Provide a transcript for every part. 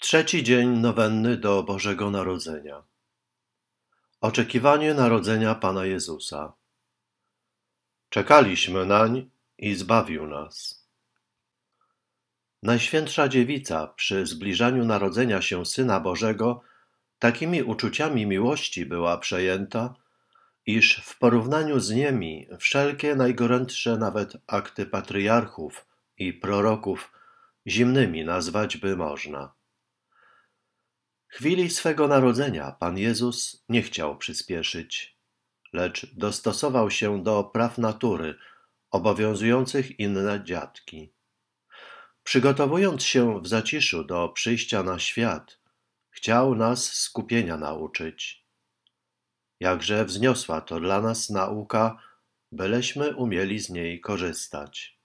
Trzeci dzień nowenny do Bożego Narodzenia. Oczekiwanie narodzenia Pana Jezusa. Czekaliśmy nań i zbawił nas. Najświętsza Dziewica przy zbliżaniu narodzenia się Syna Bożego takimi uczuciami miłości była przejęta, iż w porównaniu z nimi wszelkie najgorętsze nawet akty patriarchów i proroków zimnymi nazwać by można. Chwili swego narodzenia Pan Jezus nie chciał przyspieszyć, lecz dostosował się do praw natury obowiązujących inne dziatki. Przygotowując się w zaciszu do przyjścia na świat, chciał nas skupienia nauczyć. Jakże wzniosła to dla nas nauka, byleśmy umieli z niej korzystać.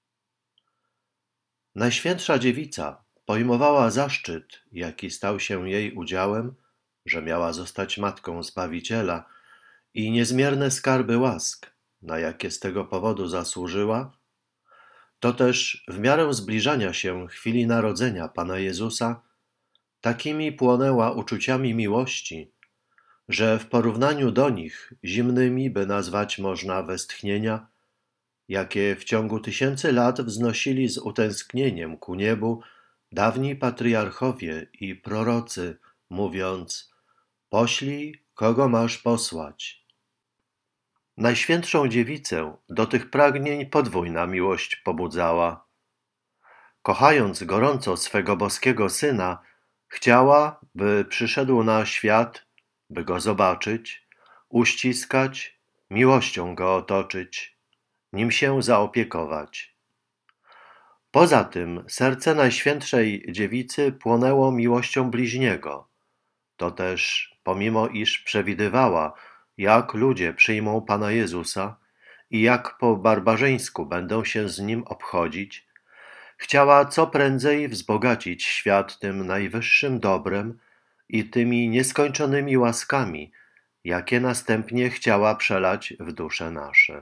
Najświętsza Dziewica pojmowała zaszczyt, jaki stał się jej udziałem, że miała zostać matką Zbawiciela i niezmierne skarby łask, na jakie z tego powodu zasłużyła, to też w miarę zbliżania się chwili narodzenia Pana Jezusa takimi płonęła uczuciami miłości, że w porównaniu do nich zimnymi by nazwać można westchnienia, jakie w ciągu tysięcy lat wznosili z utęsknieniem ku niebu dawni patriarchowie i prorocy, mówiąc: poślij, kogo masz posłać. Najświętszą Dziewicę do tych pragnień podwójna miłość pobudzała. Kochając gorąco swego boskiego Syna, chciała, by przyszedł na świat, by go zobaczyć, uściskać, miłością go otoczyć, nim się zaopiekować. Poza tym serce Najświętszej Dziewicy płonęło miłością bliźniego. To też, pomimo iż przewidywała, jak ludzie przyjmą Pana Jezusa i jak po barbarzyńsku będą się z Nim obchodzić, chciała co prędzej wzbogacić świat tym najwyższym dobrem i tymi nieskończonymi łaskami, jakie następnie chciała przelać w dusze nasze.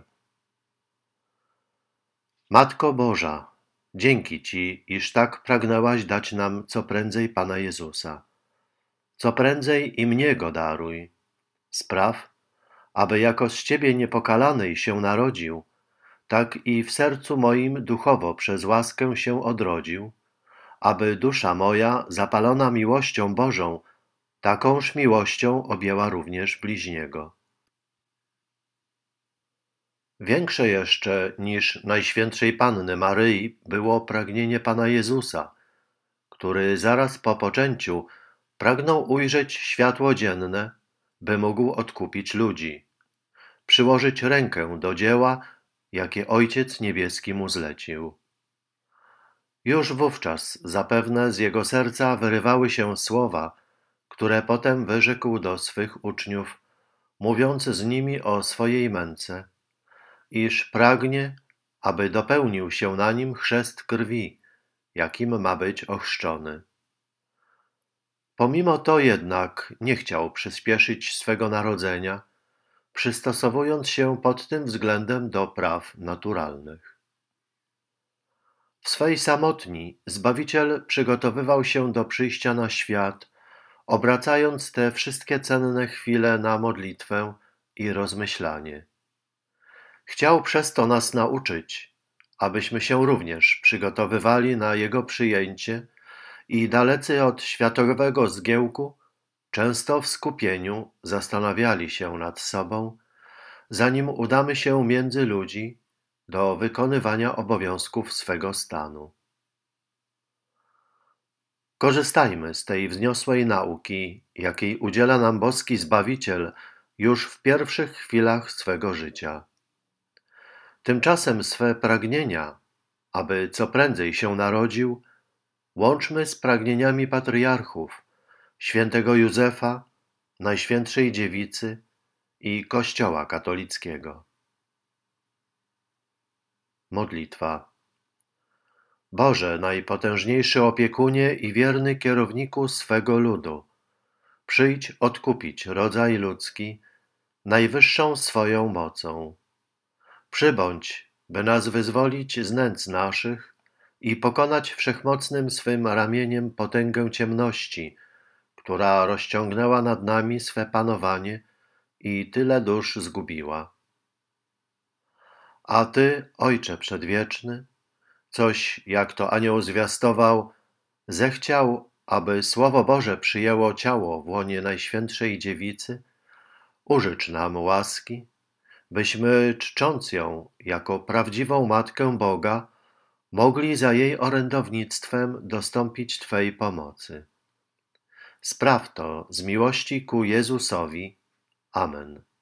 Matko Boża, dzięki Ci, iż tak pragnęłaś dać nam co prędzej Pana Jezusa. Co prędzej i mnie Go daruj. Spraw, aby jako z Ciebie niepokalanej się narodził, tak i w sercu moim duchowo przez łaskę się odrodził, aby dusza moja, zapalona miłością Bożą, takąż miłością objęła również bliźniego. Większe jeszcze niż Najświętszej Panny Maryi było pragnienie Pana Jezusa, który zaraz po poczęciu pragnął ujrzeć światło dzienne, by mógł odkupić ludzi, przyłożyć rękę do dzieła, jakie Ojciec Niebieski mu zlecił. Już wówczas zapewne z jego serca wyrywały się słowa, które potem wyrzekł do swych uczniów, mówiąc z nimi o swojej męce, iż pragnie, aby dopełnił się na nim chrzest krwi, jakim ma być ochrzczony. Pomimo to jednak nie chciał przyspieszyć swego narodzenia, przystosowując się pod tym względem do praw naturalnych. W swej samotni Zbawiciel przygotowywał się do przyjścia na świat, obracając te wszystkie cenne chwile na modlitwę i rozmyślanie. Chciał przez to nas nauczyć, abyśmy się również przygotowywali na Jego przyjęcie i dalecy od światowego zgiełku, często w skupieniu zastanawiali się nad sobą, zanim udamy się między ludzi do wykonywania obowiązków swego stanu. Korzystajmy z tej wzniosłej nauki, jakiej udziela nam boski Zbawiciel już w pierwszych chwilach swego życia. Tymczasem swe pragnienia, aby co prędzej się narodził, łączmy z pragnieniami patriarchów, świętego Józefa, Najświętszej Dziewicy i Kościoła katolickiego. Modlitwa. Boże, najpotężniejszy opiekunie i wierny kierowniku swego ludu, przyjdź odkupić rodzaj ludzki najwyższą swoją mocą. Przybądź, by nas wyzwolić z nędz naszych i pokonać wszechmocnym swym ramieniem potęgę ciemności, która rozciągnęła nad nami swe panowanie i tyle dusz zgubiła. A Ty, Ojcze Przedwieczny, coś, jak to anioł zwiastował, zechciał, aby Słowo Boże przyjęło ciało w łonie Najświętszej Dziewicy, użycz nam łaski, byśmy, czcząc ją jako prawdziwą Matkę Boga, mogli za jej orędownictwem dostąpić Twej pomocy. Spraw to z miłości ku Jezusowi. Amen.